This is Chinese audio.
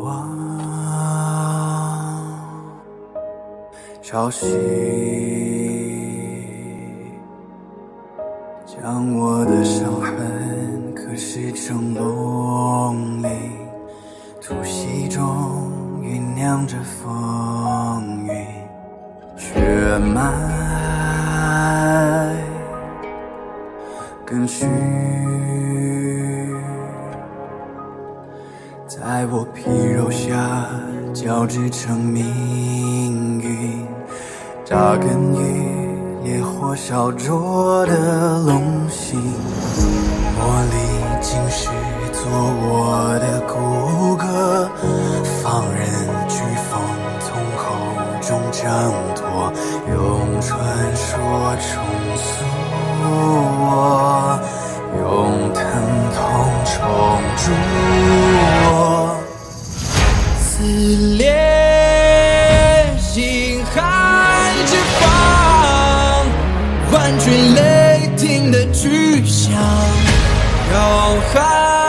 潮汐将我的伤痕刻蚀成龙鳞，突袭中酝酿着风云，血脉更续在我皮肉下交织成命运，扎根于烈火烧灼的龙心，磨砺今世做我的骨骼，放任飓风从口中挣脱，用传说重塑我，用疼痛重铸我。撕裂心海之防，万军雷霆的巨响，浩瀚